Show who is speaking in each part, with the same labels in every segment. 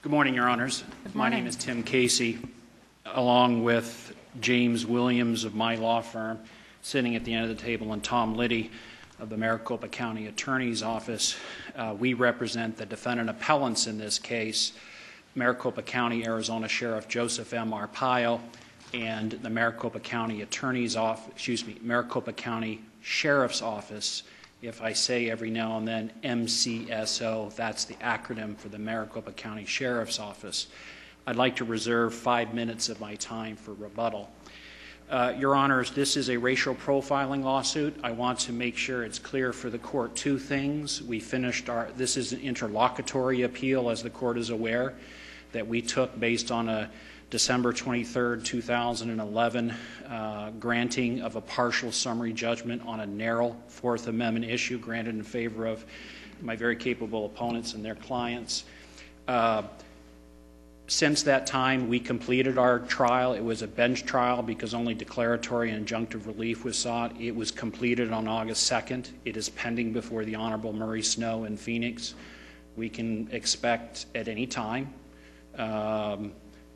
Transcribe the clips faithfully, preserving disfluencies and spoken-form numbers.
Speaker 1: Good morning, Your Honors.
Speaker 2: Good
Speaker 1: My
Speaker 2: morning.
Speaker 1: name is Tim Casey, along with James Williams of my law firm, sitting at the end of the table, and Tom Liddy of the Maricopa County Attorney's Office. Uh, we represent the defendant appellants in this case, Maricopa County, Arizona Sheriff Joseph M. Arpaio, and the Maricopa County Attorney's Office, excuse me, Maricopa County Sheriff's Office. If I say every now and then M C S O, that's the acronym for the Maricopa County Sheriff's Office. I'd like to reserve five minutes of my time for rebuttal. Uh, Your Honors, this is a racial profiling lawsuit. I want to make sure it's clear for the court two things. We finished our, this is an interlocutory appeal, as the court is aware, that we took based on a December twenty-third, two thousand eleven uh, granting of a partial summary judgment on a narrow Fourth Amendment issue granted in favor of my very capable opponents and their clients. Uh, since that time, we completed our trial. It was a bench trial because only declaratory and injunctive relief was sought. It was completed on August second. It is pending before the Honorable Murray Snow in Phoenix. We can expect at any time um,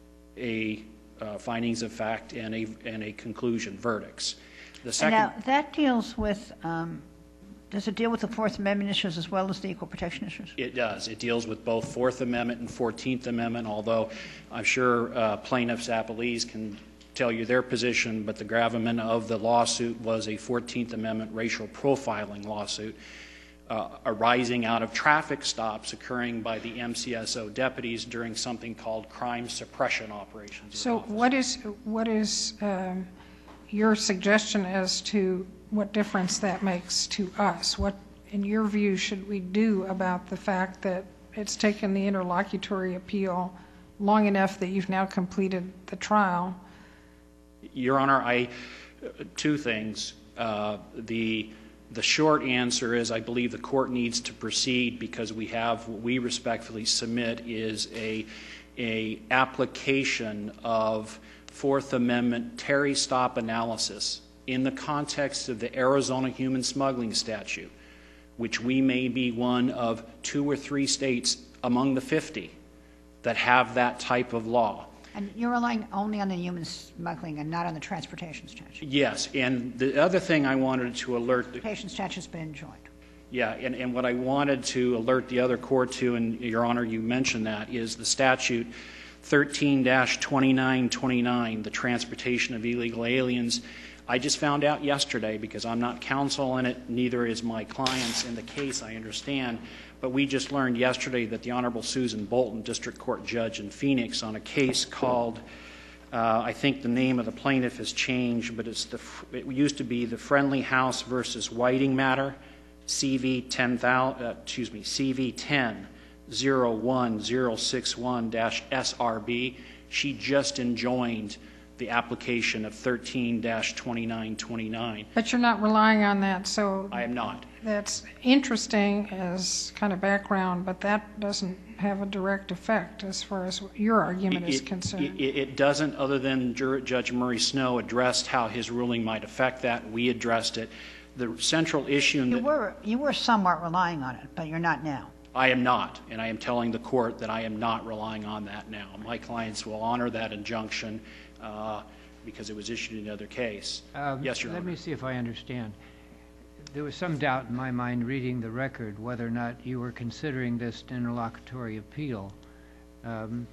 Speaker 1: a uh, findings of fact and a and a conclusion, verdicts. The second.
Speaker 2: Now that deals with. Um, does it deal with the Fourth Amendment issues as well as the equal protection issues?
Speaker 1: It does. It deals with both Fourth Amendment and Fourteenth Amendment. Although I'm sure uh, plaintiffs' appellees can tell you their position, but the gravamen of the lawsuit was a Fourteenth Amendment racial profiling lawsuit. Uh, arising out of traffic stops occurring by the M C S O deputies during something called crime suppression operations.
Speaker 3: So what is what is um, your suggestion as to what difference that makes to us? What, in your view, should we do about the fact that it's taken the interlocutory appeal long enough that you've now completed the trial?
Speaker 1: Your Honor, I two things. Uh, the The short answer is I believe the court needs to proceed because we have what we respectfully submit is a, a application of Fourth Amendment Terry stop analysis in the context of the Arizona human smuggling statute, which we may be one of two or three states among the fifty that have that type of law.
Speaker 2: And you're relying only on the human smuggling and not on the transportation statute?
Speaker 1: Yes, and the other thing I wanted to alert... The
Speaker 2: transportation statute's been enjoined.
Speaker 1: Yeah, and, and what I wanted to alert the other court to, and Your Honor, you mentioned that, is the statute thirteen dash twenty-nine twenty-nine, the transportation of illegal aliens. I just found out yesterday, because I'm not counsel in it, neither is my clients in the case, I understand, but we just learned yesterday that the Honorable Susan Bolton, District Court Judge in Phoenix, on a case called, uh, I think the name of the plaintiff has changed, but it's the, it used to be the Friendly House versus Whiting matter, C V ten thousand, uh, excuse me, C V ten zero one zero six one dash S R B. She just enjoined the application of thirteen dash twenty-nine twenty-nine.
Speaker 3: But you're not relying on that, so...
Speaker 1: I am not.
Speaker 3: That's interesting as kind of background, but that doesn't have a direct effect as far as your argument
Speaker 1: it,
Speaker 3: is concerned.
Speaker 1: It, it doesn't, other than Judge Murray Snow addressed how his ruling might affect that. We addressed it. The central issue... In
Speaker 2: you,
Speaker 1: the,
Speaker 2: were, you were somewhat relying on it, but you're not now.
Speaker 1: I am not, and I am telling the court that I am not relying on that now. My clients will honor that injunction uh, because it was issued in another case.
Speaker 4: Um,
Speaker 1: yes, Your
Speaker 4: Let
Speaker 1: Honor.
Speaker 4: me see if I understand. There was some doubt in my mind reading the record whether or not you were considering this interlocutory appeal. Um,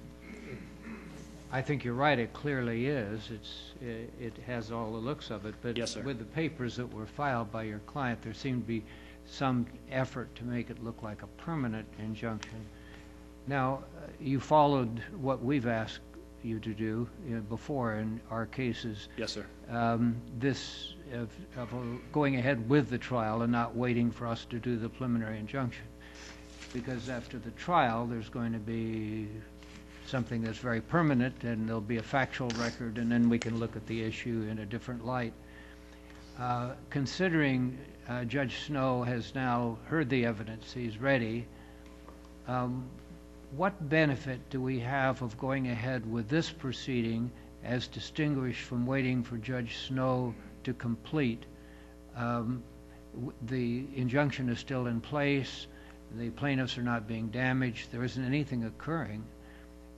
Speaker 4: I think you're right, it clearly is. It's, it, it has all the looks of it, but
Speaker 1: yes, sir.
Speaker 4: With the papers that were filed by your client, there seemed to be some effort to make it look like a permanent injunction. Now, uh, you followed what we've asked you to do uh, before in our cases.
Speaker 1: Yes, sir.
Speaker 4: Um, this of, of uh, going ahead with the trial and not waiting for us to do the preliminary injunction, because after the trial there's going to be something that's very permanent, and there'll be a factual record, and then we can look at the issue in a different light. Uh, considering uh, Judge Snow has now heard the evidence, he's ready, um, what benefit do we have of going ahead with this proceeding as distinguished from waiting for Judge Snow to complete? Um, the injunction is still in place. The plaintiffs are not being damaged. There isn't anything occurring.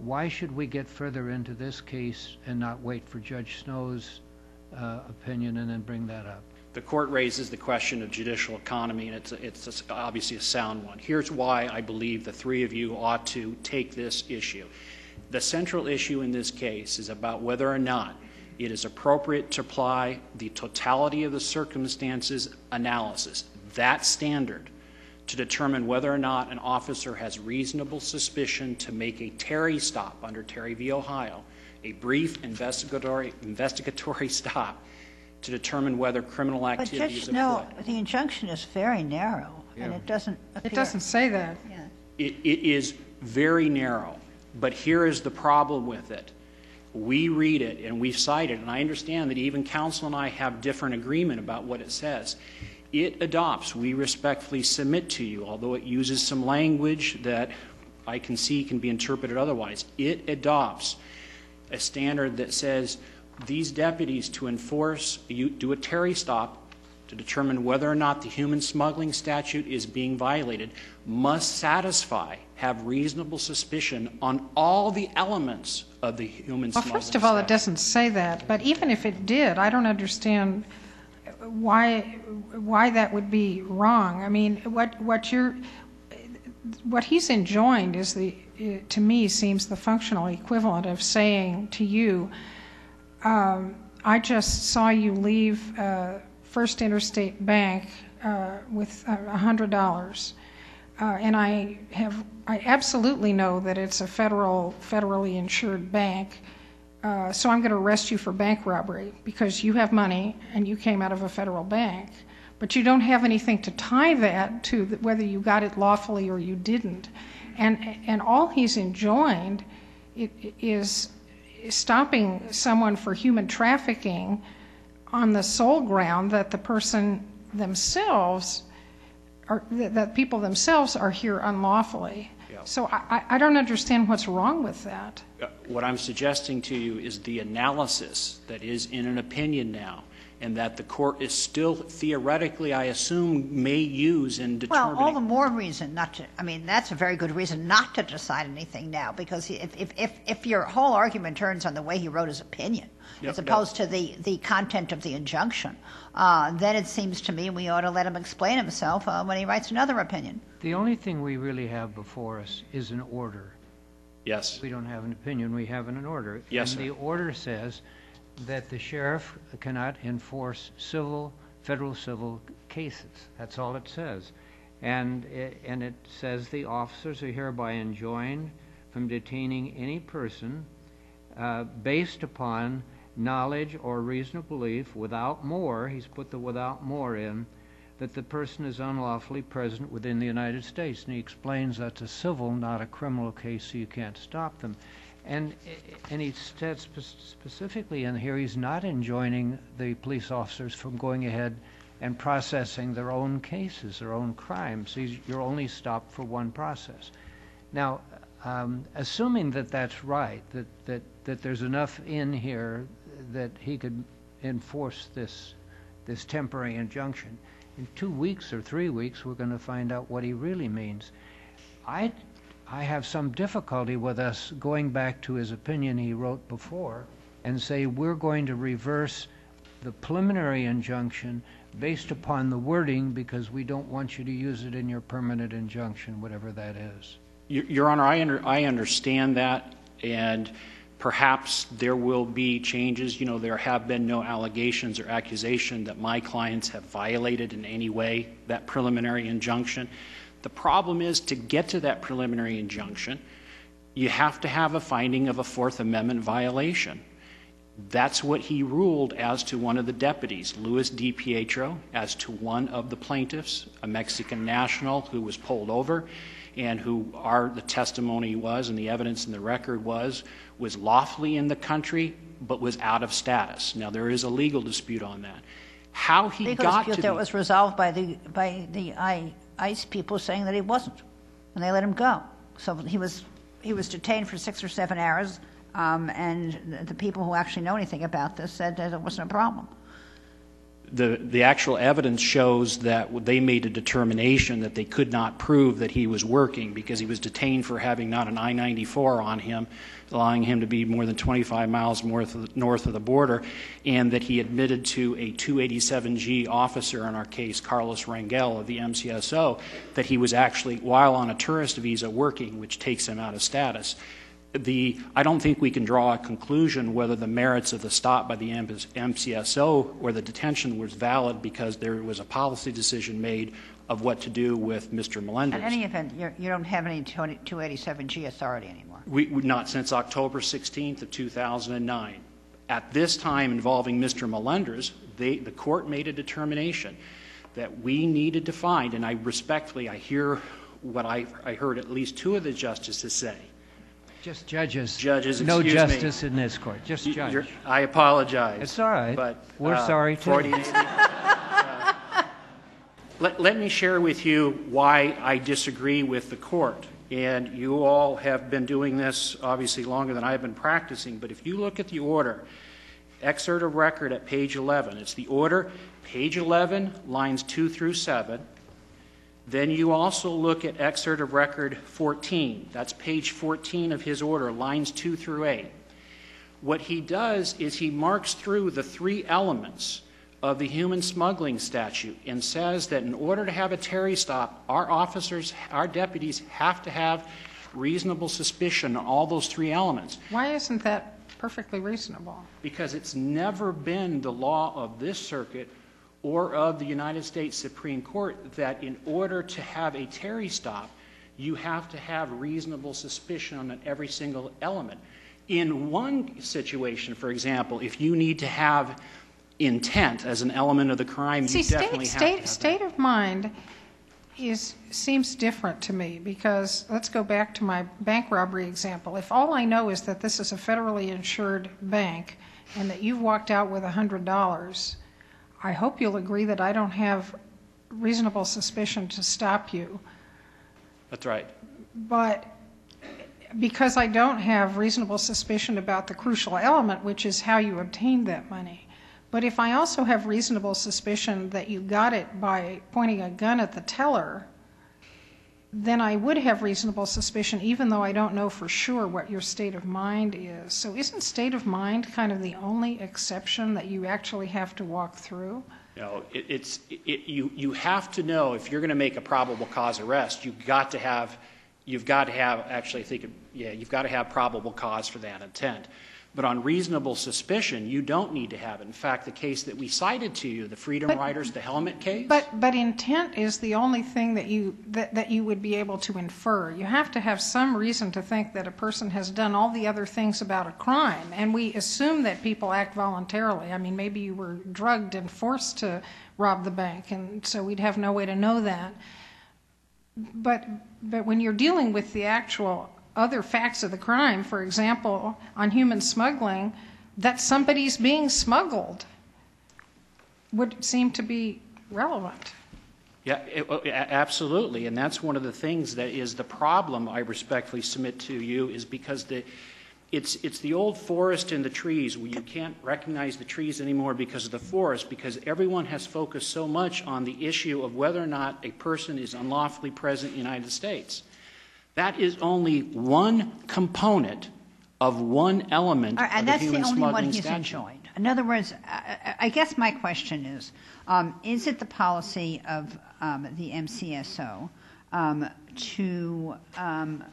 Speaker 4: why should we get further into this case and not wait for Judge Snow's uh, opinion and then bring that up?
Speaker 1: The court raises the question of judicial economy, and it's, a, it's a, obviously a sound one. Here's why I believe the three of you ought to take this issue. The central issue in this case is about whether or not it is appropriate to apply the totality of the circumstances analysis, that standard, to determine whether or not an officer has reasonable suspicion to make a Terry stop under Terry v. Ohio, a brief investigatory, investigatory stop, to determine whether criminal
Speaker 2: But
Speaker 1: activity
Speaker 2: Judge
Speaker 1: is
Speaker 2: Snow,
Speaker 1: afoot.
Speaker 2: the injunction is very narrow, and
Speaker 4: Yeah.
Speaker 2: it doesn't appear.
Speaker 3: It doesn't say that.
Speaker 2: Yeah.
Speaker 1: It, it is very narrow, but here is the problem with it. We read it and we cite it, and I understand that even counsel and I have different agreement about what it says. It adopts, we respectfully submit to you, although it uses some language that I can see can be interpreted otherwise, it adopts a standard that says these deputies to enforce, you do a Terry stop to determine whether or not the human smuggling statute is being violated, must satisfy, have reasonable suspicion on all the elements of the human
Speaker 3: Well,
Speaker 1: smuggling
Speaker 3: first of all, it
Speaker 1: statute.
Speaker 3: doesn't say that. But even if it did, I don't understand why why that would be wrong. I mean, what what you're what he's enjoined is the to me seems the functional equivalent of saying to you, um, I just saw you leave uh, First Interstate Bank uh, with a uh, hundred dollars. Uh, and I have, I absolutely know that it's a federal, federally insured bank, uh, so I'm going to arrest you for bank robbery because you have money and you came out of a federal bank, but you don't have anything to tie that to the, whether you got it lawfully or you didn't. And and all he's enjoined is stopping someone for human trafficking on the sole ground that the person themselves Are, that people themselves are here unlawfully. Yeah. So I, I don't understand what's wrong with that.
Speaker 1: What I'm suggesting to you is the analysis that is in an opinion now, and that the court is still theoretically, I assume, may use in determining.
Speaker 2: Well, all the more reason not to. I mean, that's a very good reason not to decide anything now, because if if if, if your whole argument turns on the way he wrote his opinion,
Speaker 1: yep,
Speaker 2: as opposed
Speaker 1: yep.
Speaker 2: to the the content of the injunction, uh, then it seems to me we ought to let him explain himself uh, when he writes another opinion.
Speaker 4: The only thing we really have before us is an order.
Speaker 1: Yes.
Speaker 4: We don't have an opinion, we have an order.
Speaker 1: Yes,
Speaker 4: and
Speaker 1: sir.
Speaker 4: The order says that the sheriff cannot enforce civil, federal civil cases. That's all it says. And it, and it says the officers are hereby enjoined from detaining any person uh, based upon knowledge or reasonable belief without more, he's put the without more in, that the person is unlawfully present within the United States. And he explains that's a civil, not a criminal case, so you can't stop them. And and he said spe- specifically in here he's not enjoining the police officers from going ahead and processing their own cases, their own crimes. He's, you're only stopped for one process. Now, um, assuming that that's right, that, that, that there's enough in here that he could enforce this this temporary injunction, in two weeks or three weeks we're going to find out what he really means. I I have some difficulty with us going back to his opinion he wrote before and say we're going to reverse the preliminary injunction based upon the wording because we don't want you to use it in your permanent injunction, whatever that is.
Speaker 1: Your, Your Honor, I, under, I understand that, and perhaps there will be changes. You know, there have been no allegations or accusation that my clients have violated in any way that preliminary injunction. The problem is, to get to that preliminary injunction, you have to have a finding of a Fourth Amendment violation. That's what he ruled as to one of the deputies, Luis DiPietro, as to one of the plaintiffs, a Mexican national who was pulled over and who our, the testimony was and the evidence in the record was, was lawfully in the country but was out of status. Now, there is a legal dispute on that. How he
Speaker 2: Legal
Speaker 1: got
Speaker 2: dispute
Speaker 1: to
Speaker 2: that
Speaker 1: the,
Speaker 2: was resolved by the by the I, ICE people saying that he wasn't, and they let him go. So he was he was detained for six or seven hours, um, and the people who actually know anything about this said that it wasn't a problem.
Speaker 1: the, the actual evidence shows that they made a determination that they could not prove that he was working because he was detained for having not an I ninety-four on him, allowing him to be more than twenty-five miles north of, north of the border, and that he admitted to a two eighty-seven G officer in our case, Carlos Rangel of the M C S O, that he was actually, while on a tourist visa, working, which takes him out of status. The, I don't think we can draw a conclusion whether the merits of the stop by the M C S O or the detention was valid because there was a policy decision made of what to do with Mister Melendez.
Speaker 2: In any event, you're, you don't have any two eighty-seven G authority anymore.
Speaker 1: We, we, not since October sixteenth of two thousand nine. At this time involving Mister Melendez, they, the court made a determination that we needed to find, and I respectfully, I hear what I, I heard at least two of the justices say.
Speaker 4: Just judges.
Speaker 1: Judges,
Speaker 4: no
Speaker 1: excuse
Speaker 4: justice
Speaker 1: me.
Speaker 4: in this court. Just
Speaker 1: You-
Speaker 4: judge.
Speaker 1: you're- I apologize.
Speaker 4: It's all right.
Speaker 1: But
Speaker 4: We're
Speaker 1: uh,
Speaker 4: sorry too.
Speaker 1: Freudian slip. Uh, let, let me share with you why I disagree with the court. And you all have been doing this obviously longer than I've been practicing. But if you look at the order, excerpt of record at page eleven, it's the order, page eleven, lines two through seven. Then you also look at excerpt of record fourteen. That's page fourteen of his order, lines two through eight. What he does is he marks through the three elements of the human smuggling statute and says that in order to have a Terry stop, our officers, our deputies have to have reasonable suspicion on all those three elements.
Speaker 3: Why isn't that perfectly reasonable?
Speaker 1: Because it's never been the law of this circuit or of the United States Supreme Court that in order to have a Terry stop, you have to have reasonable suspicion on every single element. In one situation, for example, if you need to have intent as an element of the crime,
Speaker 3: See,
Speaker 1: you definitely
Speaker 3: state,
Speaker 1: have
Speaker 3: state,
Speaker 1: to have
Speaker 3: state
Speaker 1: that.
Speaker 3: of mind is seems different to me because let's go back to my bank robbery example. If all I know is that this is a federally insured bank and that you've walked out with one hundred dollars, I hope you'll agree that I don't have reasonable suspicion to stop you.
Speaker 1: That's right.
Speaker 3: But because I don't have reasonable suspicion about the crucial element, which is how you obtained that money. But if I also have reasonable suspicion that you got it by pointing a gun at the teller, then I would have reasonable suspicion even though I don't know for sure what your state of mind is. So isn't state of mind kind of the only exception that you actually have to walk through?
Speaker 1: You know, it, it's it, you you have to know if you're going to make a probable cause arrest, you've got to have you've got to have actually I think yeah you've got to have probable cause for that intent. But on reasonable suspicion, you don't need to have it. In fact, the case that we cited to you, the Freedom
Speaker 3: But-
Speaker 1: Riders, the helmet case.
Speaker 3: But but intent is the only thing that you that, that you would be able to infer. You have to have some reason to think that a person has done all the other things about a crime, and we assume that people act voluntarily. I mean, maybe you were drugged and forced to rob the bank, and so we'd have no way to know that. But but when you're dealing with the actual other facts of the crime, for example, on human smuggling, that somebody's being smuggled would seem to be relevant.
Speaker 1: Yeah, it, a- absolutely, and that's one of the things that is the problem I respectfully submit to you is because the, it's, it's the old forest and the trees where you can't recognize the trees anymore because of the forest because everyone has focused so much on the issue of whether or not a person is unlawfully present in the United States. That is only one component of one element
Speaker 2: All right, and
Speaker 1: of
Speaker 2: that's
Speaker 1: the
Speaker 2: the
Speaker 1: human
Speaker 2: only one
Speaker 1: smuggling
Speaker 2: he's
Speaker 1: statute.
Speaker 2: enjoined. In other words, I, I guess my question is, um, is it the policy of um, the M C S O um, to um,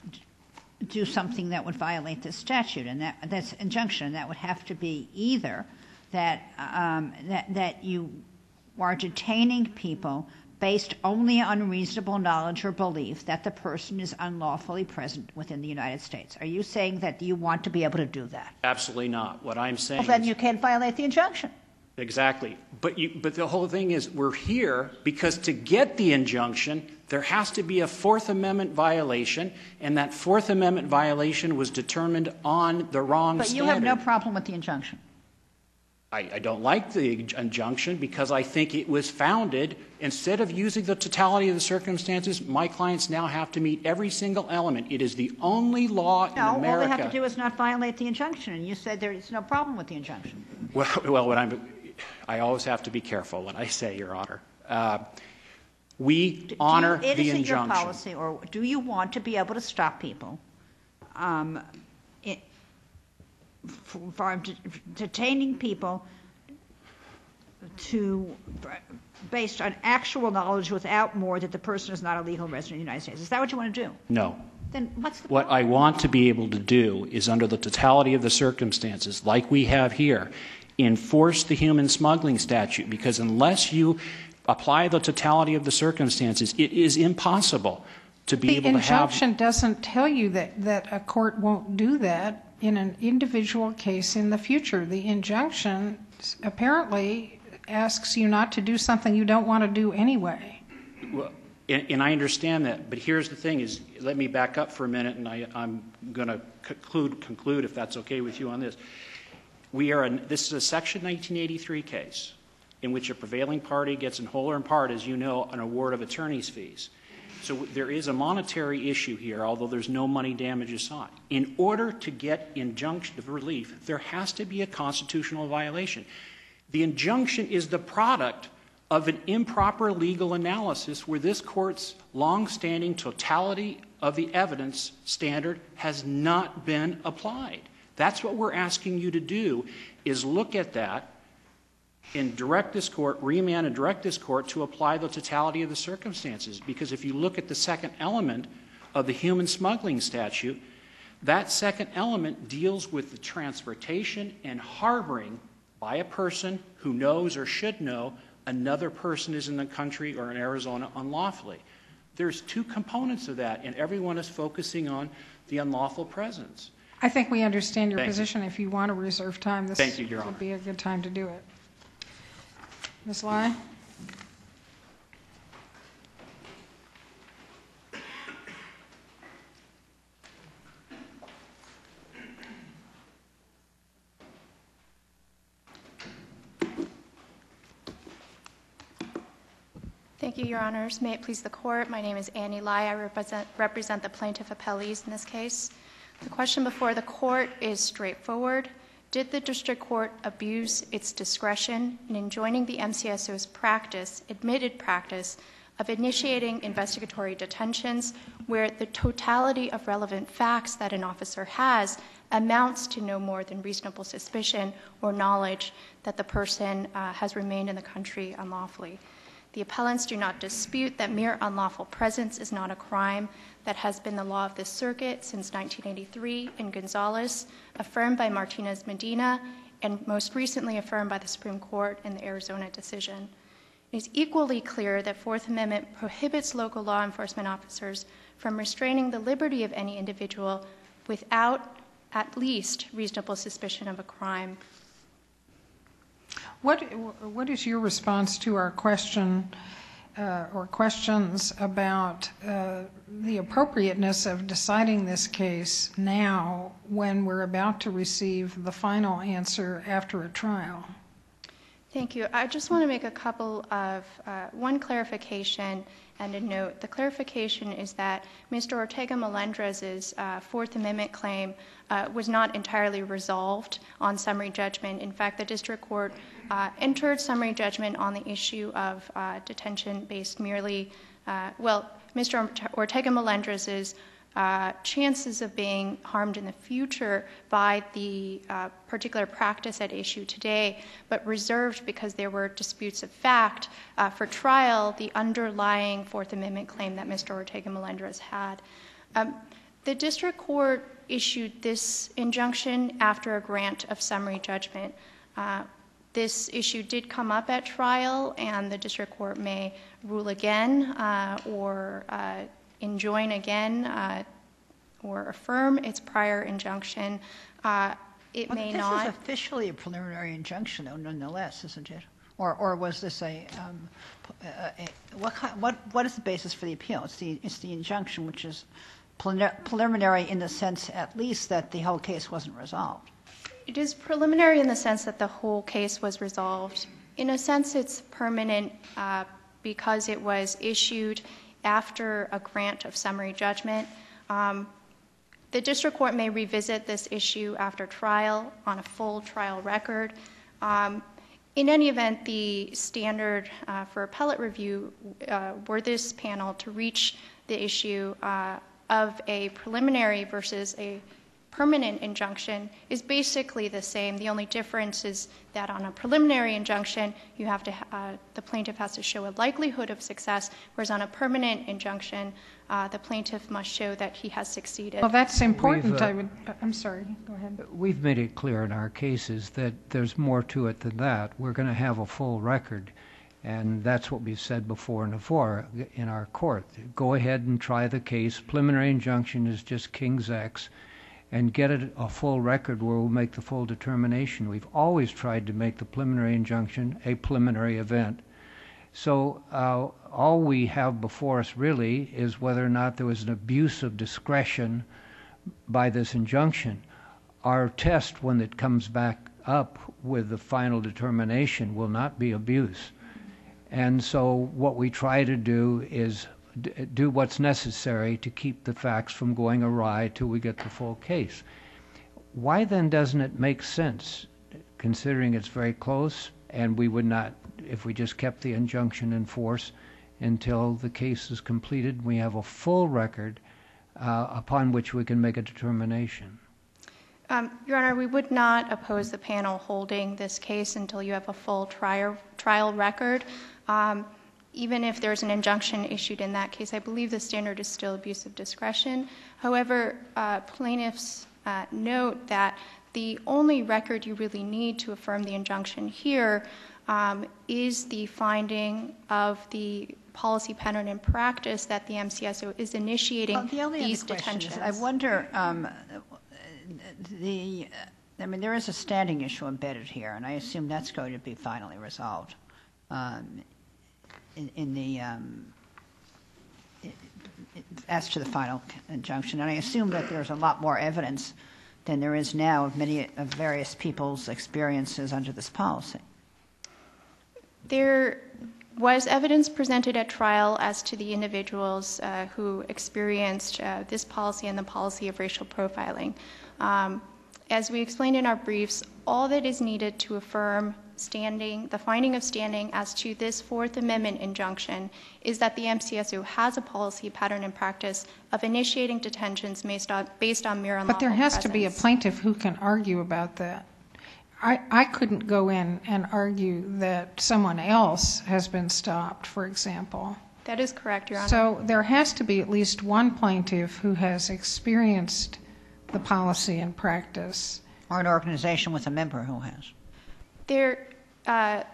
Speaker 2: do something that would violate this statute, and that that's injunction, and that would have to be either that um, that that you are detaining people based only on reasonable knowledge or belief that the person is unlawfully present within the United States. Are you saying that you want to be able to do that?
Speaker 1: Absolutely not. What I'm saying
Speaker 2: Well, then
Speaker 1: is
Speaker 2: you can't violate the injunction.
Speaker 1: exactly. But you, but the whole thing is we're here because to get the injunction, there has to be a Fourth Amendment violation, and that Fourth Amendment violation was determined on the wrong
Speaker 2: But you
Speaker 1: standard.
Speaker 2: have no problem with the injunction.
Speaker 1: I, I don't like the injunction because I think it was founded, instead of using the totality of the circumstances, my clients now have to meet every single element. It is the only law in
Speaker 2: No,
Speaker 1: America.
Speaker 2: all they have to do is not violate the injunction, and you said there is no problem with the injunction.
Speaker 1: Well, well, what I'm, I always have to be careful when I say, Your Honor. Uh, we do honor
Speaker 2: you, it
Speaker 1: the
Speaker 2: is
Speaker 1: injunction.
Speaker 2: Your policy, or do you want to be able to stop people um, it, from detaining people to based on actual knowledge without more that the person is not a legal resident of the United States? Is that what you want to do?
Speaker 1: No.
Speaker 2: Then what's the
Speaker 1: What
Speaker 2: problem?
Speaker 1: I want to be able to do is, under the totality of the circumstances, like we have here, enforce the human smuggling statute, because unless you apply the totality of the circumstances, it is impossible to be
Speaker 3: The
Speaker 1: able to have...
Speaker 3: injunction doesn't tell you that, that a court won't do that in an individual case in the future. The injunction apparently asks you not to do something you don't want to do anyway.
Speaker 1: Well, and, and I understand that, but here's the thing is, let me back up for a minute, and I, I'm going to conclude, conclude, if that's okay with you on this. We are, in, this is a Section nineteen eighty-three case in which a prevailing party gets in whole or in part, as you know, an award of attorney's fees. So there is a monetary issue here, although there's no money damages sought. In order to get injunction of relief, there has to be a constitutional violation. The injunction is the product of an improper legal analysis where this Court's longstanding totality of the evidence standard has not been applied. That's what we're asking you to do, is look at that and direct this Court, remand and direct this Court to apply the totality of the circumstances. Because if you look at the second element of the human smuggling statute, that second element deals with the transportation and harboring by a person who knows or should know another person is in the country or in Arizona unlawfully. There's two components of that, and everyone is focusing on the unlawful presence.
Speaker 3: I think we understand your
Speaker 1: Thank
Speaker 3: position. You. If you want to reserve time, this
Speaker 1: Thank you, Your
Speaker 3: would
Speaker 1: Honor.
Speaker 3: be a good time to do it. Miz Lai?
Speaker 5: Thank you, Your Honors. May it please the Court, my name is Annie Lai. I represent, represent the plaintiff appellees in this case. The question before the Court is straightforward. Did the District Court abuse its discretion in enjoining the M C S O's practice, admitted practice, of initiating investigatory detentions where the totality of relevant facts that an officer has amounts to no more than reasonable suspicion or knowledge that the person uh, has remained in the country unlawfully? The appellants do not dispute that mere unlawful presence is not a crime. That has been the law of this circuit since nineteen eighty-three in Gonzales, affirmed by Martinez Medina, and most recently affirmed by the Supreme Court in the Arizona decision. It is equally clear that Fourth Amendment prohibits local law enforcement officers from restraining the liberty of any individual without at least reasonable suspicion of a crime.
Speaker 3: What, what is your response to our question uh, or questions about uh, the appropriateness of deciding this case now when we're about to receive the final answer after a trial?
Speaker 5: Thank you. I just want to make a couple of, uh, one clarification and a note. The clarification is that Mister Ortega-Melendrez's uh, Fourth Amendment claim uh, was not entirely resolved on summary judgment. In fact, the district court uh, entered summary judgment on the issue of uh, detention based merely, uh, well, Mister Ortega-Melendrez's Uh, chances of being harmed in the future by the uh, particular practice at issue today, but reserved because there were disputes of fact uh, for trial the underlying Fourth Amendment claim that Mister Ortega-Melendrez had. Um, the district court issued this injunction after a grant of summary judgment. Uh, this issue did come up at trial, and the district court may rule again uh, or uh, enjoin again uh, or affirm its prior injunction. Uh, it
Speaker 2: well,
Speaker 5: may
Speaker 2: this
Speaker 5: not.
Speaker 2: This is officially a preliminary injunction, though, nonetheless, isn't it? Or, or was this a, um, a, a what, kind, what what is the basis for the appeal? It's the it's the injunction, which is preliminary in the sense, at least, that the whole case wasn't resolved.
Speaker 5: It is preliminary in the sense that the whole case was resolved. In a sense, it's permanent uh, because it was issued after a grant of summary judgment. Um, the district court may revisit this issue after trial on a full trial record. Um, In any event, the standard uh, for appellate review, uh, were this panel to reach the issue uh, of a preliminary versus a permanent injunction, is basically the same. The only difference is that on a preliminary injunction, you have to, uh, the plaintiff has to show a likelihood of success, whereas on a permanent injunction, uh, the plaintiff must show that he has succeeded.
Speaker 3: Well, that's important.
Speaker 4: uh,
Speaker 3: I would, I'm sorry, go ahead.
Speaker 4: We've made it clear in our cases that there's more to it than that. We're going to have a full record, and that's what we've said before and before in our court. Go ahead and try the case. Preliminary injunction is just King's X, and get it a full record where we'll make the full determination. We've always tried to make the preliminary injunction a preliminary event. So uh, all we have before us really is whether or not there was an abuse of discretion by this injunction. Our test, when it comes back up with the final determination, will not be abuse. And so what we try to do is d- do what's necessary to keep the facts from going awry till we get the full case. Why then doesn't it make sense, considering it's very close, and we would not, if we just kept the injunction in force until the case is completed, we have a full record uh, upon which we can make a determination?
Speaker 5: Um, Your Honor, we would not oppose the panel holding this case until you have a full trial, trial record. Um, even if there's an injunction issued in that case, I believe the standard is still abuse of discretion. However, uh, plaintiffs uh, note that the only record you really need to affirm the injunction here um, is the finding of the policy pattern and practice that the M C S O is initiating
Speaker 2: Well, the only
Speaker 5: these
Speaker 2: other question
Speaker 5: detentions.
Speaker 2: is, I wonder, um, the, I mean, there is a standing issue embedded here, and I assume that's going to be finally resolved um, in, in the, um, as to the final injunction. And I assume that there's a lot more evidence than there is now of many of various people's experiences under this policy.
Speaker 5: There was evidence presented at trial as to the individuals uh, who experienced uh, this policy and the policy of racial profiling. Um, as we explained in our briefs, all that is needed to affirm standing, the finding of standing as to this Fourth Amendment injunction is that the M C S O has a policy pattern and practice of initiating detentions based on, based on mere unlawful
Speaker 3: But there has
Speaker 5: presence.
Speaker 3: to be a plaintiff who can argue about that. I, I couldn't go in and argue that someone else has been stopped, for example.
Speaker 5: That is correct, Your Honor.
Speaker 3: So there has to be at least one plaintiff who has experienced the policy and practice.
Speaker 2: Or an organization with a member who has.
Speaker 5: There, uh,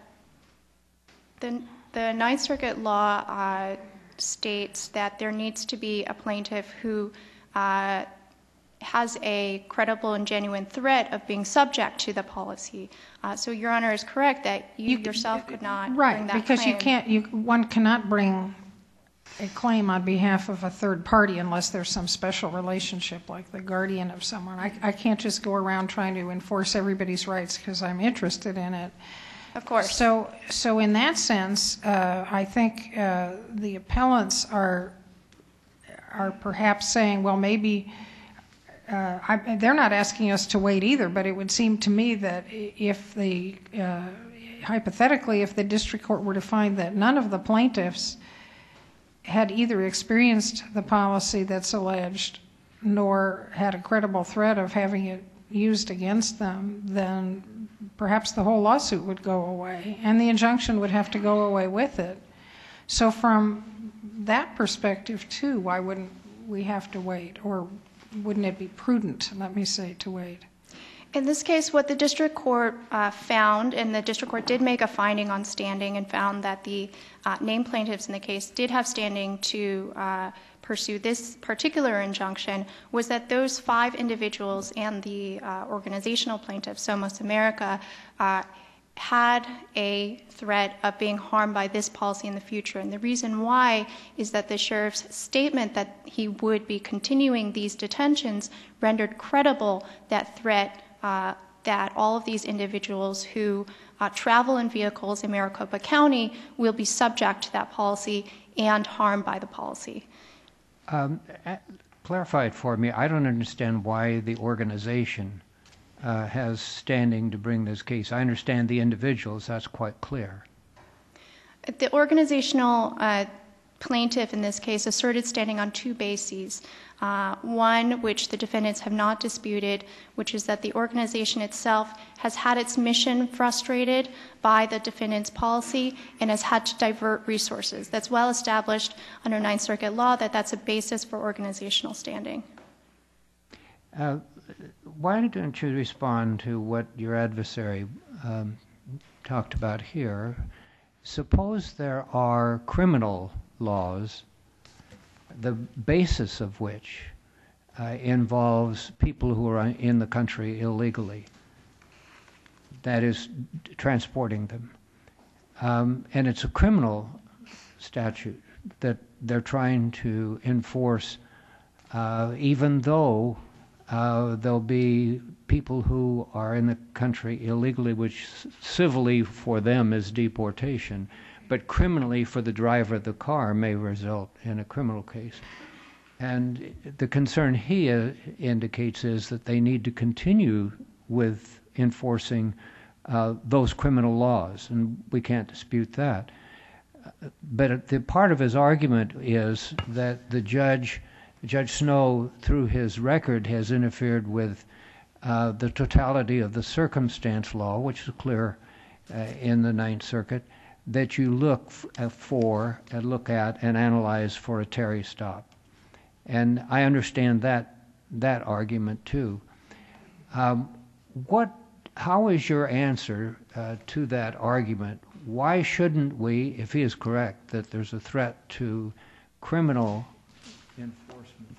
Speaker 5: the, the Ninth Circuit law uh, states that there needs to be a plaintiff who uh, has a credible and genuine threat of being subject to the policy. Uh, so Your Honor is correct that you,
Speaker 3: You-
Speaker 5: yourself could not
Speaker 3: Right,
Speaker 5: bring that
Speaker 3: because you
Speaker 5: claim.
Speaker 3: can't, you, one cannot bring a claim on behalf of a third party unless there's some special relationship, like the guardian of someone. I, I can't just go around trying to enforce everybody's rights because I'm interested in it.
Speaker 5: Of course.
Speaker 3: So, so in that sense, uh, I think uh, the appellants are are perhaps saying, well, maybe uh, I, they're not asking us to wait either. But it would seem to me that if the uh, hypothetically, if the district court were to find that none of the plaintiffs had either experienced the policy that's alleged nor had a credible threat of having it used against them, then perhaps the whole lawsuit would go away and the injunction would have to go away with it. So from that perspective, too, why wouldn't we have to wait? Or wouldn't it be prudent, let me say, to wait?
Speaker 5: In this case, what the district court uh, found, and the district court did make a finding on standing and found that the uh, named plaintiffs in the case did have standing to uh, pursue this particular injunction, was that those five individuals and the uh, organizational plaintiffs, Somos America, uh, had a threat of being harmed by this policy in the future. And the reason why is that the sheriff's statement that he would be continuing these detentions rendered credible that threat uh, that all of these individuals who uh, travel in vehicles in Maricopa County will be subject to that policy and harmed by the policy.
Speaker 4: Um, uh, clarify it for me. I don't understand why the organization uh, has standing to bring this case? I understand the individuals, that's quite clear.
Speaker 5: The organizational uh, plaintiff in this case asserted standing on two bases. Uh, one, which the defendants have not disputed, which is that the organization itself has had its mission frustrated by the defendant's policy and has had to divert resources. That's well established under Ninth Circuit law that that's a basis for organizational standing.
Speaker 4: Uh, why don't you respond to what your adversary um, talked about here? Suppose there are criminal laws, the basis of which uh, involves people who are in the country illegally, that is, transporting them. Um, and it's a criminal statute that they're trying to enforce, uh, even though uh, there'll be people who are in the country illegally, which civilly for them is deportation, but criminally for the driver of the car may result in a criminal case. And the concern he uh, indicates is that they need to continue with enforcing uh, those criminal laws, and we can't dispute that. Uh, but the part of his argument is that the judge, Judge Snow, through his record, has interfered with uh, the totality of the circumstance law, which is clear uh, in the Ninth Circuit, that you look f- for and look at and analyze for a Terry stop. And I understand that that argument too. Um, what, how is your answer uh, to that argument? Why shouldn't we, if he is correct, that there's a threat to criminal enforcement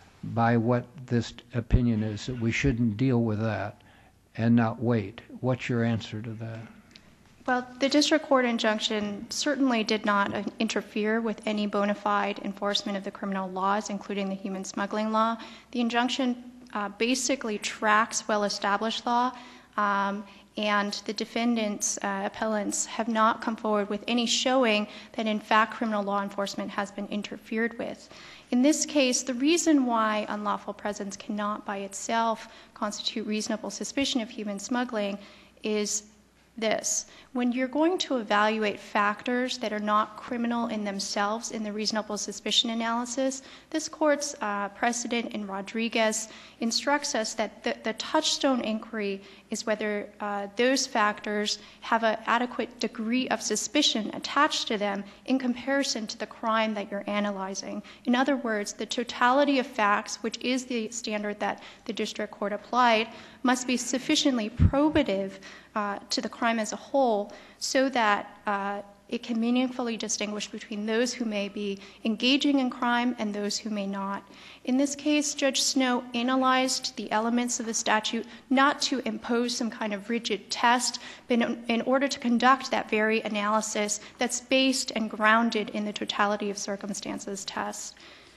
Speaker 4: by what this opinion is, that we shouldn't deal with that and not wait? What's your answer to that?
Speaker 5: Well, the district court injunction certainly did not uh, interfere with any bona fide enforcement of the criminal laws, including the human smuggling law. The injunction uh, basically tracks well-established law, um, and the defendants, uh, appellants, have not come forward with any showing that, in fact, criminal law enforcement has been interfered with. In this case, the reason why unlawful presence cannot by itself constitute reasonable suspicion of human smuggling is this. When you're going to evaluate factors that are not criminal in themselves in the reasonable suspicion analysis, this court's uh, precedent in Rodriguez instructs us that the, the touchstone inquiry is whether uh, those factors have an adequate degree of suspicion attached to them in comparison to the crime that you're analyzing. In other words, the totality of facts, which is the standard that the district court applied, must be sufficiently probative uh, to the crime as a whole so that uh, it can meaningfully distinguish between those who may be engaging in crime and those who may not. In this case, Judge Snow analyzed the elements of the statute not to impose some kind of rigid test, but in, in order to conduct that very analysis that's based and grounded in the totality of circumstances test.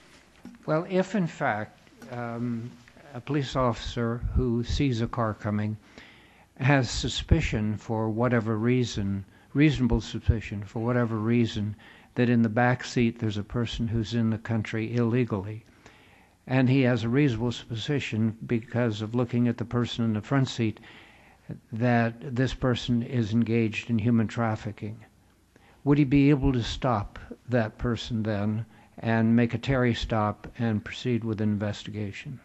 Speaker 4: Well, if in fact um, a police officer who sees a car coming has suspicion for whatever reason, reasonable suspicion for whatever reason, that in the back seat there's a person who's in the country illegally, and he has a reasonable suspicion because of looking at the person in the front seat that this person is engaged in human trafficking, would he be able to stop that person then and make a Terry stop and proceed with an investigation?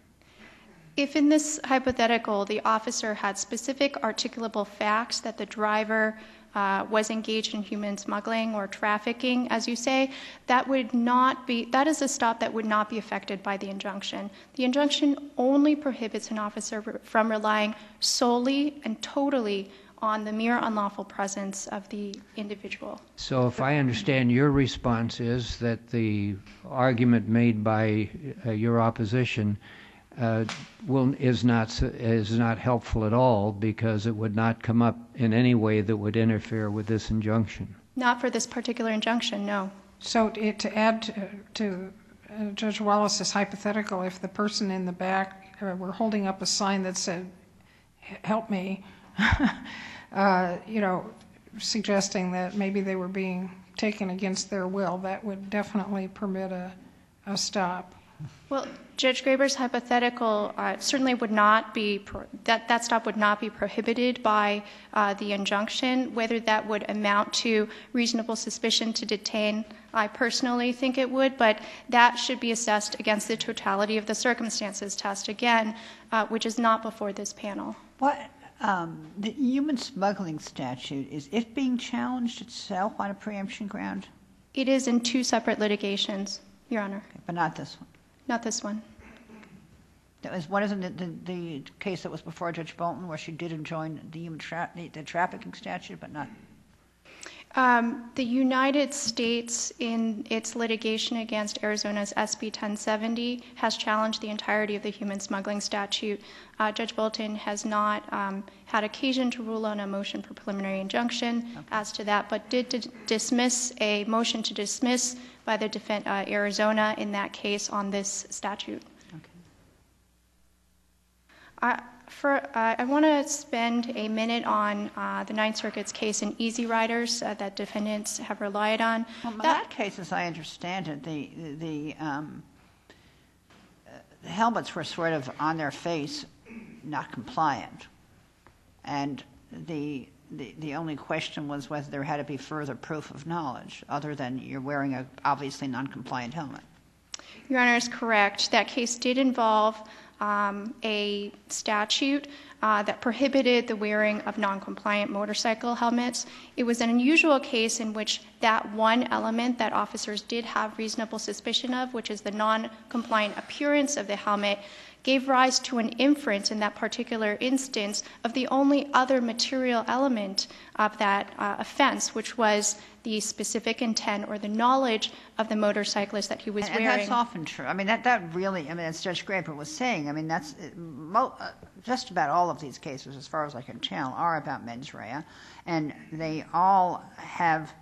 Speaker 5: If in this hypothetical the officer had specific articulable facts that the driver uh, was engaged in human smuggling or trafficking, as you say, that would not be, that is a stop that would not be affected by the injunction. The injunction only prohibits an officer from relying solely and totally on the mere unlawful presence of the individual.
Speaker 4: So if I understand, your response is that the argument made by uh, your opposition Uh, will, is not is not helpful at all because it would not come up in any way that would interfere with this injunction.
Speaker 5: Not for this particular injunction, no.
Speaker 3: So it, to add to, to uh, Judge Wallace's hypothetical, if the person in the back uh, were holding up a sign that said, "Help me," uh, you know, suggesting that maybe they were being taken against their will, that would definitely permit a, a stop.
Speaker 5: Well, Judge Graber's hypothetical uh, certainly would not be, pro- that, that stop would not be prohibited by uh, the injunction. Whether that would amount to reasonable suspicion to detain, I personally think it would, but that should be assessed against the totality of the circumstances test, again, uh, which is not before this panel.
Speaker 2: What, um, the human smuggling statute, is it being challenged itself on a preemption ground?
Speaker 5: It is in two separate litigations, Your Honor,
Speaker 2: Okay, but not this one.
Speaker 5: not this one.
Speaker 2: That was, what isn't it, the, the case that was before Judge Bolton where she did enjoin the human tra- the, the trafficking statute, but not?
Speaker 5: Um, the United States, in its litigation against Arizona's S B ten seventy, has challenged the entirety of the human smuggling statute. Uh, Judge Bolton has not um, had occasion to rule on a motion for preliminary injunction okay. as to that, but did d- dismiss a motion to dismiss by the defense, uh, Arizona in that case on this statute.
Speaker 2: Okay.
Speaker 5: I, For, uh, I want to spend a minute on uh, the Ninth Circuit's case in Easy Riders uh, that defendants have relied on.
Speaker 2: Well, in that, that case, as I understand it, the, the, um, uh, the helmets were sort of on their face, not compliant. And the, the, the only question was whether there had to be further proof of knowledge, other than you're wearing a obviously non-compliant helmet.
Speaker 5: Your Honor is correct. That case did involve Um, a statute uh, that prohibited the wearing of non-compliant motorcycle helmets. It was an unusual case in which that one element that officers did have reasonable suspicion of, which is the non-compliant appearance of the helmet, gave rise to an inference in that particular instance of the only other material element of that uh, offense, which was the specific intent or the knowledge of the motorcyclist that he was
Speaker 2: and,
Speaker 5: wearing.
Speaker 2: And that's often true. I mean, that, that really, I mean, as Judge Graber was saying, I mean, that's mo- uh, just about all of these cases, as far as I can tell, are about mens rea, and they all have,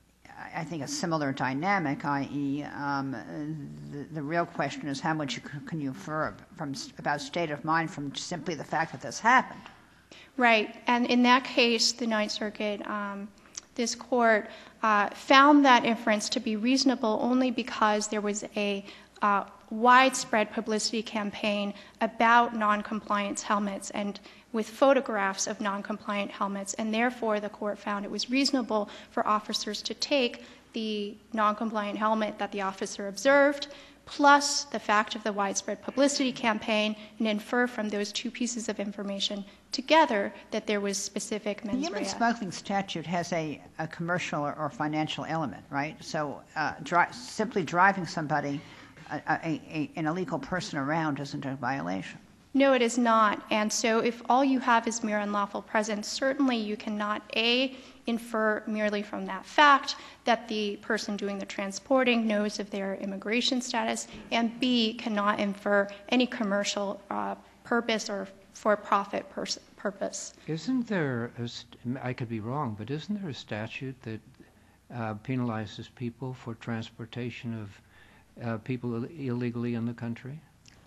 Speaker 2: I think, a similar dynamic, that is, um, the, the real question is how much you can, can you infer from, about state of mind from simply the fact that this happened.
Speaker 5: Right. And in that case, the Ninth Circuit, um, this court, uh, found that inference to be reasonable only because there was a uh, widespread publicity campaign about noncompliance helmets and with photographs of noncompliant helmets, and therefore the court found it was reasonable for officers to take the noncompliant helmet that the officer observed, plus the fact of the widespread publicity campaign, and infer from those two pieces of information together that there was specific mens rea.
Speaker 2: The human smuggling statute has a, a commercial or, or financial element, right? So uh, dri- simply driving somebody, a, a, a, an illegal person around, isn't a violation.
Speaker 5: No, it is not. And so if all you have is mere unlawful presence, certainly you cannot, A, infer merely from that fact that the person doing the transporting knows of their immigration status, and B, cannot infer any commercial uh, purpose or for-profit pers- purpose.
Speaker 4: Isn't there, a st- I could be wrong, but isn't there a statute that uh, penalizes people for transportation of uh, people Ill- illegally in the country?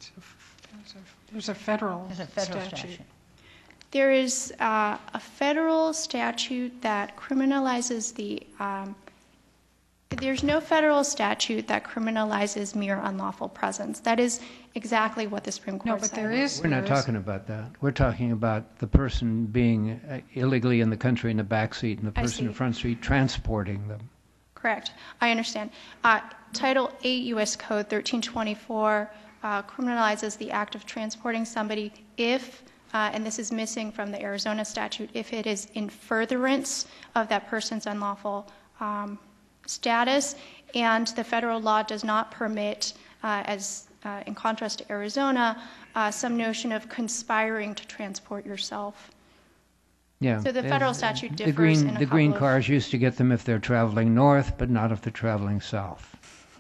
Speaker 3: There's a federal,
Speaker 2: There's a federal
Speaker 3: statute.
Speaker 2: statute.
Speaker 5: There is uh, a federal statute that criminalizes the um, there's no federal statute that criminalizes mere unlawful presence. That is exactly what the Supreme Court
Speaker 3: No, but
Speaker 5: said.
Speaker 3: there is.
Speaker 4: We're not
Speaker 3: there is-
Speaker 4: talking about that. We're talking about the person being uh, illegally in the country in the back seat and the
Speaker 5: I
Speaker 4: person in
Speaker 5: see.
Speaker 4: the front seat transporting them.
Speaker 5: Correct. I understand. Uh, Title eight U S Code thirteen twenty-four uh, criminalizes the act of transporting somebody if, uh, and this is missing from the Arizona statute, if it is in furtherance of that person's unlawful um, status, and the federal law does not permit, uh, as uh, in contrast to Arizona, uh, some notion of conspiring to transport yourself.
Speaker 4: Yeah.
Speaker 5: So the federal
Speaker 4: As-
Speaker 5: statute
Speaker 4: the
Speaker 5: differs
Speaker 4: green,
Speaker 5: in a
Speaker 4: The green
Speaker 5: couple of-
Speaker 4: cars used to get them if they're traveling north, but not if they're traveling south.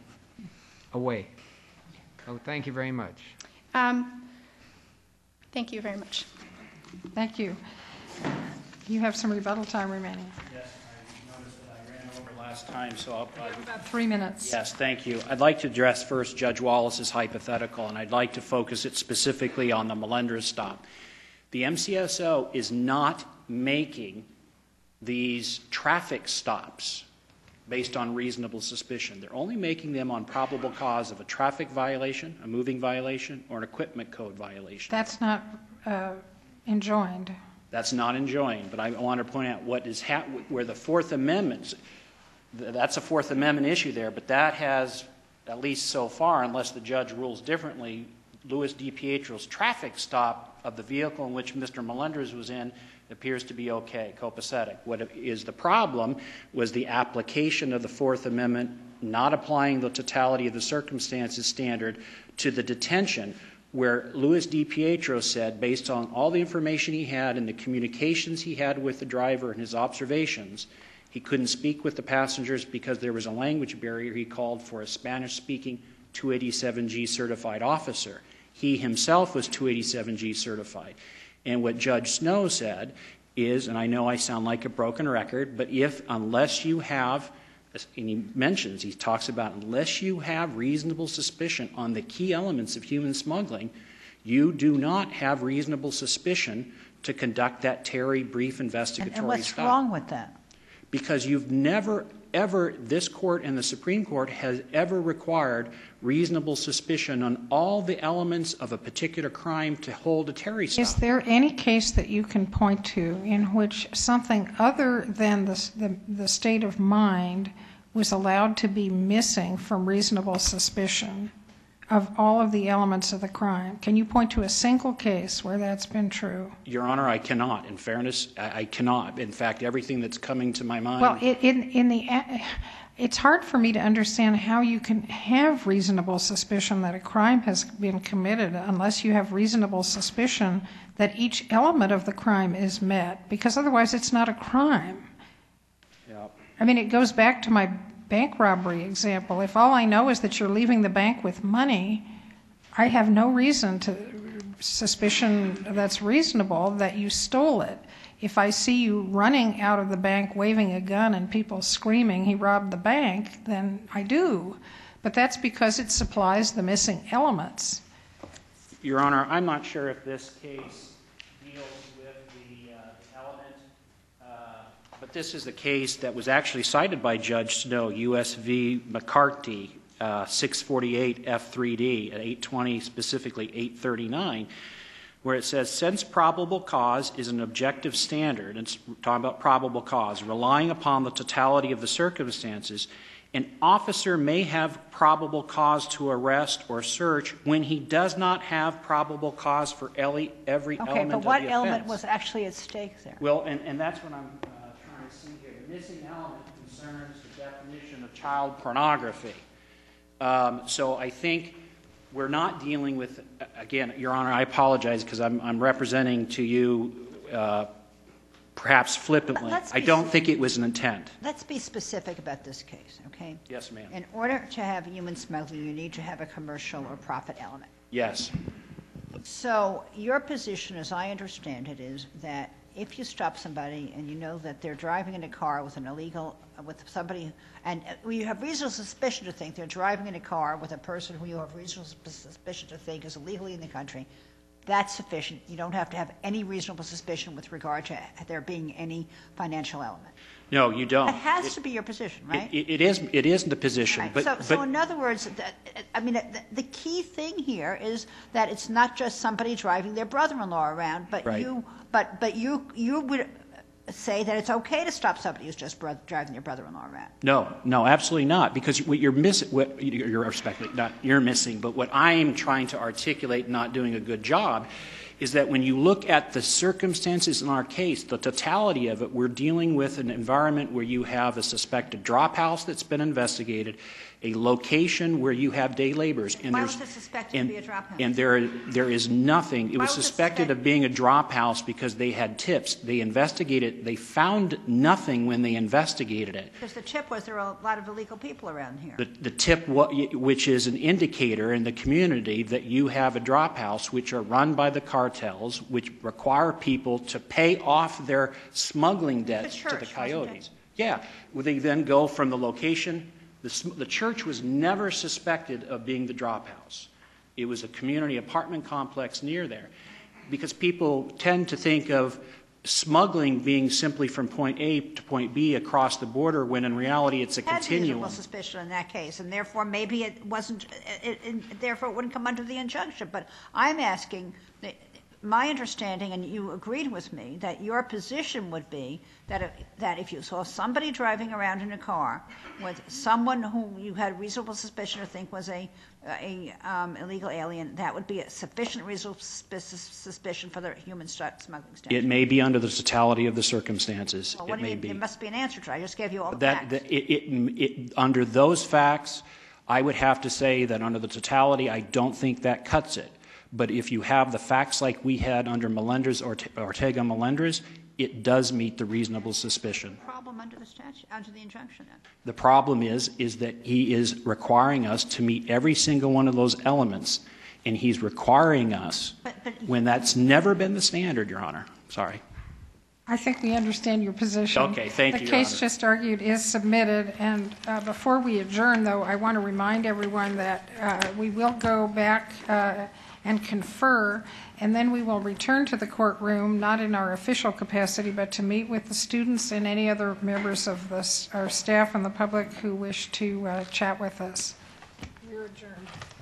Speaker 4: Away. Oh, thank you very much.
Speaker 5: Um, thank you very much.
Speaker 3: Thank you. You have some rebuttal time remaining.
Speaker 1: Yes, I noticed that I ran over last time, so I'll, I
Speaker 3: About three minutes.
Speaker 1: Yes, thank you. I'd like to address first Judge Wallace's hypothetical, and I'd like to focus it specifically on the Melendrez stop. The M C S O is not making these traffic stops based on reasonable suspicion. They're only making them on probable cause of a traffic violation, a moving violation, or an equipment code violation.
Speaker 3: That's not uh, enjoined.
Speaker 1: That's not enjoined, but I want to point out what is hap- where the Fourth Amendment, that's a Fourth Amendment issue there, but that has, at least so far, unless the judge rules differently, Louis DiPietro's traffic stop of the vehicle in which Mister Melendrez was in appears to be okay, copacetic. What is the problem was the application of the Fourth Amendment, not applying the totality of the circumstances standard to the detention, where Louis DiPietro said, based on all the information he had and the communications he had with the driver and his observations, he couldn't speak with the passengers because there was a language barrier. He called for a Spanish-speaking two eighty-seven G certified officer. He himself was two eighty-seven G certified. And what Judge Snow said is, and I know I sound like a broken record, but if, unless you have, and he mentions, he talks about, unless you have reasonable suspicion on the key elements of human smuggling, you do not have reasonable suspicion to conduct that Terry brief investigatory
Speaker 2: And, and what's
Speaker 1: stop.
Speaker 2: wrong with that?
Speaker 1: Because you've never, ever, this court and the Supreme Court has ever required reasonable suspicion on all the elements of a particular crime to hold a Terry stop.
Speaker 3: Is there any case that you can point to in which something other than the, the, the state of mind was allowed to be missing from reasonable suspicion of all of the elements of the crime? Can you point to a single case where that's been true?
Speaker 1: Your Honor, I cannot. In fairness, I, I cannot. In fact, everything that's coming to my mind.
Speaker 3: Well, it, in, in the, it's hard for me to understand how you can have reasonable suspicion that a crime has been committed unless you have reasonable suspicion that each element of the crime is met, because otherwise it's not a crime.
Speaker 1: Yeah.
Speaker 3: I mean, it goes back to my bank robbery example. If all I know is that you're leaving the bank with money, I have no reason to suspicion that's reasonable that you stole it. If I see you running out of the bank waving a gun and people screaming he robbed the bank, then I do. But that's because it supplies the missing elements.
Speaker 1: Your Honor, I'm not sure if this case deals with the uh, element, uh, but this is the case that was actually cited by Judge Snow, U S V McCarthy, uh, six forty-eight F three D at eight twenty, specifically eight thirty-nine, where it says, since probable cause is an objective standard, and it's talking about probable cause, relying upon the totality of the circumstances, an officer may have probable cause to arrest or search when he does not have probable cause for every
Speaker 2: Okay,
Speaker 1: element of the offense.
Speaker 2: but what element was actually at stake there?
Speaker 1: Well, and, and that's what I'm uh, trying to see here. The missing element concerns the definition of child pornography. Um, so I think we're not dealing with, again, Your Honor, I apologize because I'm, I'm representing to you uh, perhaps flippantly.
Speaker 2: Let's
Speaker 1: I
Speaker 2: be
Speaker 1: don't
Speaker 2: s-
Speaker 1: think it was an intent.
Speaker 2: Let's be specific about this case, okay?
Speaker 1: Yes, ma'am.
Speaker 2: In order to have human smuggling, you need to have a commercial or profit element.
Speaker 1: Yes.
Speaker 2: So your position, as I understand it, is that if you stop somebody and you know that they're driving in a car with an illegal, with somebody, and you have reasonable suspicion to think they're driving in a car with a person who you have reasonable suspicion to think is illegally in the country, that's sufficient. You don't have to have any reasonable suspicion with regard to there being any financial element.
Speaker 1: No, you don't.
Speaker 2: That has
Speaker 1: It-
Speaker 2: to be your position, right?
Speaker 1: It, it is. It is the position,
Speaker 2: Right.
Speaker 1: but
Speaker 2: so,
Speaker 1: but
Speaker 2: so in other words, that, I mean, the, the key thing here is that it's not just somebody driving their brother-in-law around, but
Speaker 1: Right.
Speaker 2: you, but but you you would say that it's okay to stop somebody who's just bro- driving their brother-in-law around.
Speaker 1: no, no, absolutely not. Because what you're missing, what you're respectfully not you're missing, but what I am trying to articulate, not doing a good job, is that when you look at the circumstances in our case, the totality of it, we're dealing with an environment where you have a suspected drop house that's been investigated, a location where you have day laborers. And
Speaker 2: Why
Speaker 1: there's,
Speaker 2: was it suspected to
Speaker 1: and,
Speaker 2: be a drop house?
Speaker 1: And there, there is nothing. It
Speaker 2: Why
Speaker 1: was
Speaker 2: was it
Speaker 1: suspected
Speaker 2: suspect-
Speaker 1: of being a drop house because they had tips. They investigated. They found nothing when they investigated it.
Speaker 2: Because the tip was there are a lot of illegal people around here.
Speaker 1: The, the tip, wa- which is an indicator in the community that you have a drop house, which are run by the cartels, which require people to pay off their smuggling debts
Speaker 2: The
Speaker 1: to the
Speaker 2: church, wasn't
Speaker 1: coyotes.
Speaker 2: it?
Speaker 1: Yeah, well, they then go from the location. The, sm- the church was never suspected of being the drop house. It was a community apartment complex near there, because people tend to think of smuggling being simply from point A to point B across the border, when in reality it's a
Speaker 2: Had
Speaker 1: continuum.
Speaker 2: reasonable suspicion in that case, and therefore maybe it wasn't, it, it, therefore it wouldn't come under the injunction. But I'm asking, my understanding, and you agreed with me, that your position would be that if, that if you saw somebody driving around in a car with someone who you had reasonable suspicion to think was a, a um, illegal alien, that would be a sufficient reasonable suspicion for the human smuggling statute.
Speaker 1: It may be under the totality of the circumstances.
Speaker 2: Well, what
Speaker 1: it
Speaker 2: do
Speaker 1: may
Speaker 2: you,
Speaker 1: be.
Speaker 2: there must be an answer to it. I just gave you all the
Speaker 1: That,
Speaker 2: facts.
Speaker 1: that it, it, it, under those facts, I would have to say that under the totality, I don't think that cuts it. But if you have the facts like we had under Melendrez, Orte- Ortega Melendrez, it does meet the reasonable suspicion.
Speaker 2: Problem under the statute, under the injunction then.
Speaker 1: The problem is, is that he is requiring us to meet every single one of those elements, and he's requiring us
Speaker 2: But, but
Speaker 1: when that's never been the standard, Your Honor. Sorry.
Speaker 3: I think we understand your position.
Speaker 1: Okay, thank you,
Speaker 3: The
Speaker 1: Your
Speaker 3: case
Speaker 1: Honor.
Speaker 3: just argued is submitted, and uh, before we adjourn, though, I want to remind everyone that uh, we will go back uh, and confer, and then we will return to the courtroom, not in our official capacity, but to meet with the students and any other members of this, our staff and the public who wish to uh, chat with us. We're adjourned.